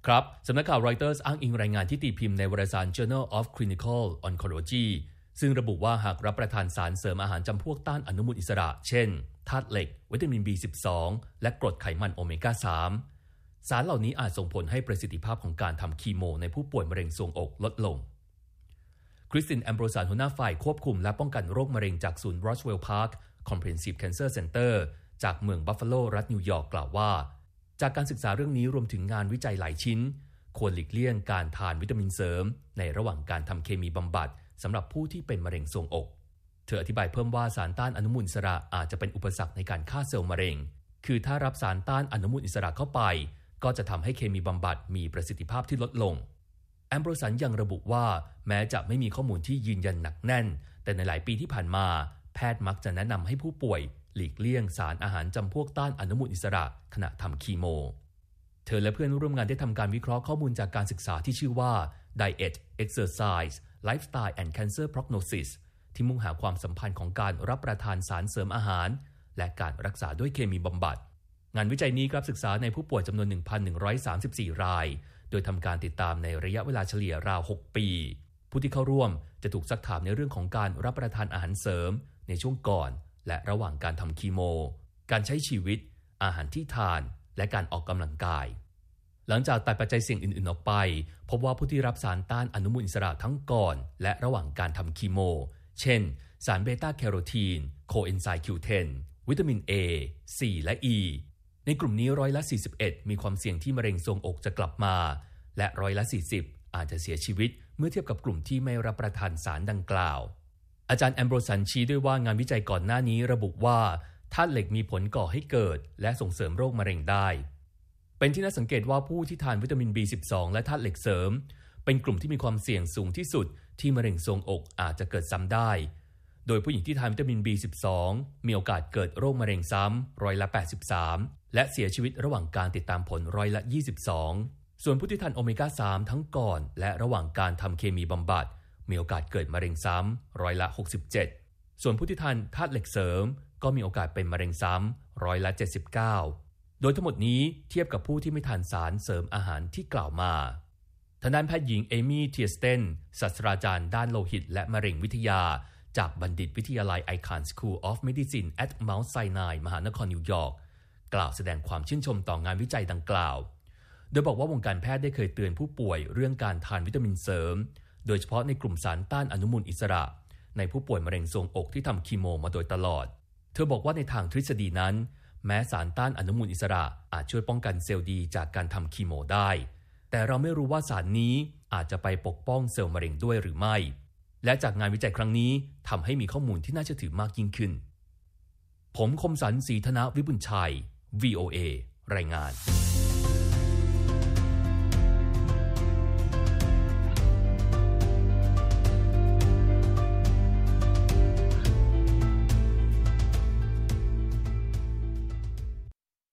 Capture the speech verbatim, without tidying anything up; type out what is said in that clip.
ครับสำนักข่าวรอยเตอร์สอ้างอิงรายงานที่ตีพิมพ์ในวารสาร Journal of Clinical Oncology ซึ่งระบุว่าหากรับประทานสารเสริมอาหารจำพวกต้านอนุมูลอิสระเช่นธาตุเหล็กวิตามิน บี สิบสอง และกรดไขมันโอเมก้า สาม สารเหล่านี้อาจส่งผลให้ประสิทธิภาพของการทำคีโมในผู้ป่วยมะเร็งทรวงอกลดลงคริสตินแอมโบรสันหัวหน้าฝ่ายควบคุมและป้องกันโรคมะเร็งจากศูนย์ Roswell Park Comprehensive Cancer Center จากเมืองบัฟฟาโลรัฐนิวยอร์กกล่าวว่าจากการศึกษาเรื่องนี้รวมถึงงานวิจัยหลายชิ้นควรหลีกเลี่ยงการทานวิตามินเสริมในระหว่างการทำเคมีบำบัดสำหรับผู้ที่เป็นมะเร็งทรวงอกเธออธิบายเพิ่มว่าสารต้านอนุมูลอิสระอาจจะเป็นอุปสรรคในการฆ่าเซลล์มะเร็งคือถ้ารับสารต้านอนุมูลอิสระเข้าไปก็จะทำให้เคมีบำบัดมีประสิทธิภาพที่ลดลงแอมโบรสันยังระบุว่าแม้จะไม่มีข้อมูลที่ยืนยันหนักแน่นแต่ในหลายปีที่ผ่านมาแพทย์มักจะแนะนำให้ผู้ป่วยหลีกเลี่ยงสารอาหารจำพวกต้านอนุมูลอิสระขณะทำคีโมเธอและเพื่อนร่วมงานได้ทำการวิเคราะห์ข้อมูลจากการศึกษาที่ชื่อว่า Diet, Exercise, Lifestyle and Cancer Prognosis ที่มุ่งหาความสัมพันธ์ของการรับประทานสารเสริมอาหารและการรักษาด้วยเคมีบำบัดงานวิจัยนี้ครับศึกษาในผู้ป่วยจำนวน หนึ่งพันหนึ่งร้อยสามสิบสี่ รายโดยทำการติดตามในระยะเวลาเฉลี่ยราวหกปีผู้ที่เข้าร่วมจะถูกซักถามในเรื่องของการรับประทานอาหารเสริมในช่วงก่อนและระหว่างการทำคีโมการใช้ชีวิตอาหารที่ทานและการออกกำลังกายหลังจากตัดปัจจัยเสี่ยงอื่นๆออกไปพบว่าผู้ที่รับสารต้านอนุมูลอิสระทั้งก่อนและระหว่างการทำคีโมเช่นสารเบต้าแคโรทีนโคเอนไซม์ คิว เท็น วิตามิน A ซี และ E ในกลุ่มนี้ร้อยละสี่สิบเอ็ดมีความเสี่ยงที่มะเร็งทรวงอกจะกลับมาและร้อยละสี่สิบอาจจะเสียชีวิตเมื่อเทียบกับกลุ่มที่ไม่รับประทานสารดังกล่าวอาจารย์แอมโบรสันชี้ด้วยว่างานวิจัยก่อนหน้านี้ระบุว่าธาตุเหล็กมีผลก่อให้เกิดและส่งเสริมโรคมะเร็งได้เป็นที่น่าสังเกตว่าผู้ที่ทานวิตามิน บี สิบสอง และธาตุเหล็กเสริมเป็นกลุ่มที่มีความเสี่ยงสูงที่สุดที่มะเร็งทรวงอกอาจจะเกิดซ้ำได้โดยผู้หญิงที่ทานวิตามิน บี สิบสอง มีโอกาสเกิดโรคมะเร็งซ้ำร้อยละแปดสิบสามและเสียชีวิตระหว่างการติดตามผลร้อยละยี่สิบสองส่วนผู้ที่ทานโอเมก้า สาม ทั้งก่อนและระหว่างการทำเคมีบำบัดมีโอกาสเกิดมะเร็งซ้ำร้อยละหกสิบเจ็ดส่วนผู้ที่ทานธาตุเหล็กเสริมก็มีโอกาสเป็นมะเร็งซ้ำร้อยละเจ็ดสิบเก้าโดยทั้งหมดนี้เทียบกับผู้ที่ไม่ทานสารเสริมอาหารที่กล่าวมาทางด้านแพทย์หญิงเอมี่เทียสเตนศาสตราจารย์ด้านโลหิตและมะเร็งวิทยาจากบัณฑิตวิทยาลัย Icahn School of Medicine at Mount Sinai มหานครนิวยอร์กกล่าวแสดงความชื่นชมต่องานวิจัยดังกล่าวโดยบอกว่าวงการแพทย์ได้เคยเตือนผู้ป่วยเรื่องการทานวิตามินเสริมโดยเฉพาะในกลุ่มสารต้านอนุมูลอิสระในผู้ป่วยมะเร็งทรวงอกที่ทำคีโมมาโดยตลอดเธอบอกว่าในทางทฤษฎีนั้นแม้สารต้านอนุมูลอิสระอาจช่วยป้องกันเซลล์ดีจากการทำคีโมได้แต่เราไม่รู้ว่าสารนี้อาจจะไปปกป้องเซลล์มะเร็งด้วยหรือไม่และจากงานวิจัยครั้งนี้ทำให้มีข้อมูลที่น่าเชื่อถือมากยิ่งขึ้นผมคมสันต์ ศรีธนวิบุญชัย วี โอ เอ รายงาน